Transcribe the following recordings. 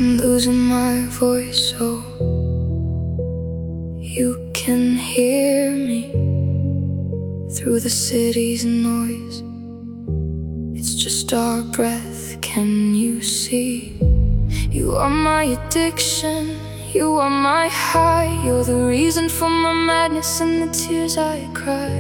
I'm losing my voice so you can hear me through the city's noise. It's just our breath, can you see? You are my addiction, you are my high. You're the reason for my madness and the tears I cry.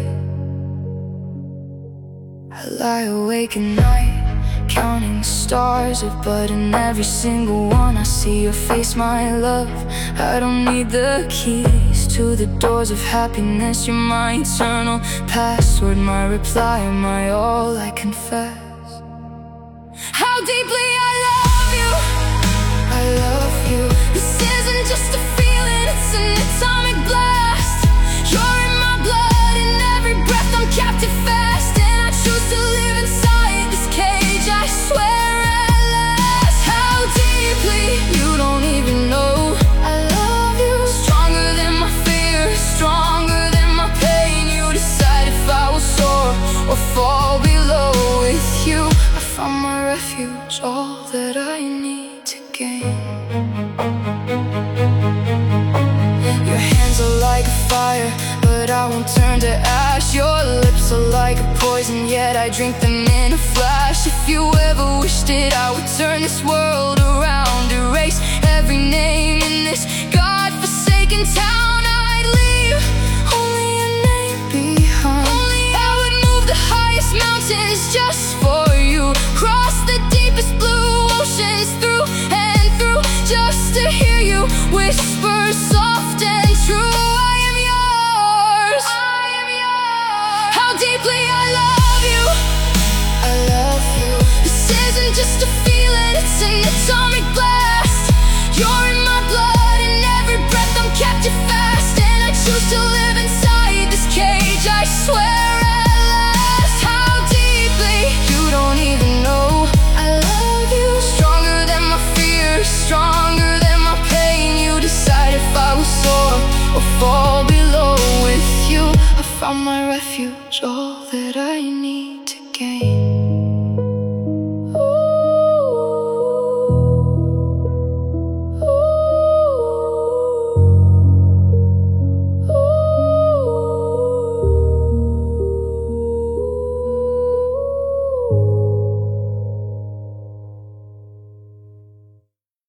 I lie awake at night, counting stars, but in every single one I see your face, my love. I don't need the keys to the doors of happiness. You're my eternal password, my reply, my all. I confess how deeply I love you. I love you. This isn't just a feeling, it's an atomic blast. You're in my blood, in every breath I'm captive fast. And I choose to live inside this cage, I swear at last. How deeply, you don't even know. I love you. Stronger than my fear, stronger than my pain. You decide if I will soar or fall below. With you I found my refuge, all that I need to gain. Your hands are like a fire, but I won't turn to ash. Your lips are like a poison, yet I drink them in a flash. If you ever wished it, I would turn this world around, erase every name in this God-forsaken town. I'd leave only a name behind. Only I would move the highest mountains just for you, cross the deepest blue oceans, through and through, just to hear you whisper